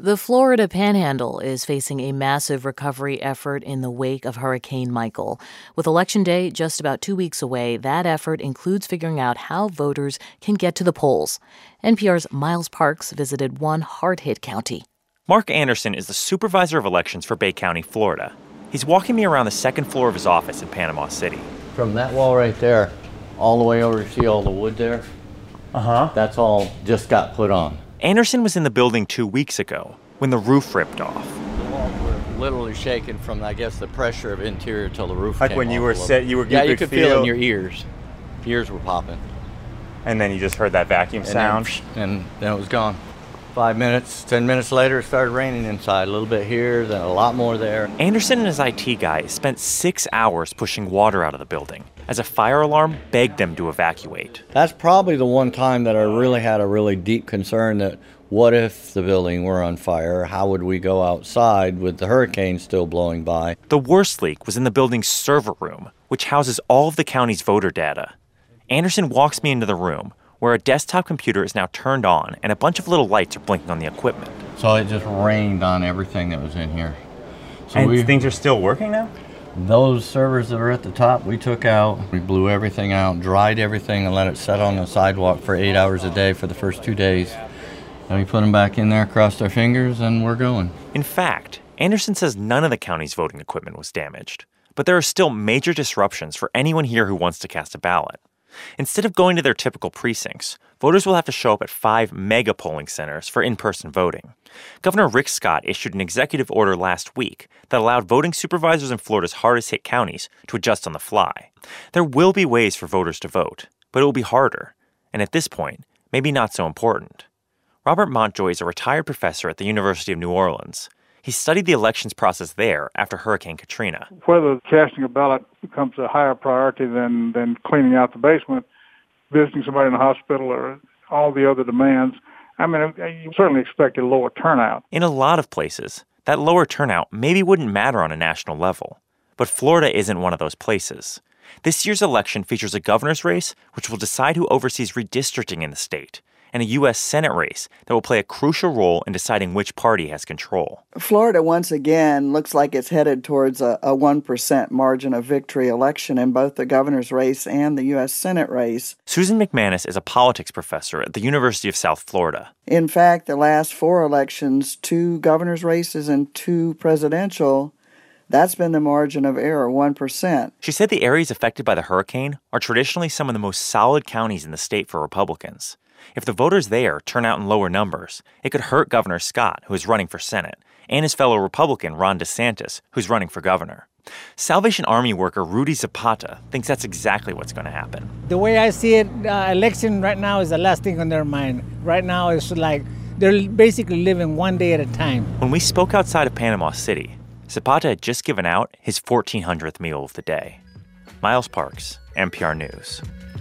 The Florida Panhandle is facing a massive recovery effort in the wake of Hurricane Michael. With Election Day just about 2 weeks away, that effort includes figuring out how voters can get to the polls. NPR's Miles Parks visited one hard-hit county. Mark Anderson is the supervisor of elections for Bay County, Florida. He's walking me around the second floor of his office in Panama City. From that wall right there, all the way over, see all the wood there? That's all just got put on. Anderson was in the building 2 weeks ago when the roof ripped off. The walls were literally shaking from, I guess, the pressure of interior till the roof like came when you off were set, you could feel it in your ears. Ears were popping. And then you just heard that vacuum sound. And then it was gone. 5 minutes, 10 minutes later, it started raining inside. A little bit here, then a lot more there. Anderson and his IT guy spent 6 hours pushing water out of the building as a fire alarm begged them to evacuate. That's probably the one time that I really had a really deep concern that what if the building were on fire? How would we go outside with the hurricane still blowing by? The worst leak was in the building's server room, which houses all of the county's voter data. Anderson walks me into the room, where a desktop computer is now turned on and a bunch of little lights are blinking on the equipment. So it just rained on everything that was in here. So and things are still working now? Those servers that are at the top, we took out. We blew everything out, dried everything, and let it set on the sidewalk for 8 hours a day for the first 2 days. And we put them back in there, crossed our fingers, and we're going. In fact, Anderson says none of the county's voting equipment was damaged. But there are still major disruptions for anyone here who wants to cast a ballot. Instead of going to their typical precincts, voters will have to show up at 5 mega polling centers for in-person voting. Governor Rick Scott issued an executive order last week that allowed voting supervisors in Florida's hardest-hit counties to adjust on the fly. There will be ways for voters to vote, but it will be harder, and at this point, maybe not so important. Robert Montjoy is a retired professor at the University of New Orleans. He studied the elections process there after Hurricane Katrina. Whether casting a ballot becomes a higher priority than cleaning out the basement, visiting somebody in the hospital, or all the other demands, I mean, you certainly expect a lower turnout. In a lot of places, that lower turnout maybe wouldn't matter on a national level. But Florida isn't one of those places. This year's election features a governor's race, which will decide who oversees redistricting in the state, and a U.S. Senate race that will play a crucial role in deciding which party has control. Florida, once again, looks like it's headed towards a 1% margin of victory election in both the governor's race and the U.S. Senate race. Susan McManus is a politics professor at the University of South Florida. In fact, the last 4 elections, 2 governor's races and 2 presidential, that's been the margin of error, 1%. She said the areas affected by the hurricane are traditionally some of the most solid counties in the state for Republicans. If the voters there turn out in lower numbers, it could hurt Governor Scott, who is running for Senate, and his fellow Republican Ron DeSantis, who's running for governor. Salvation Army worker Rudy Zapata thinks that's exactly what's going to happen. The way I see it, election right now is the last thing on their mind. Right now, it's like they're basically living one day at a time. When we spoke outside of Panama City, Zapata had just given out his 1,400th meal of the day. Miles Parks, NPR News.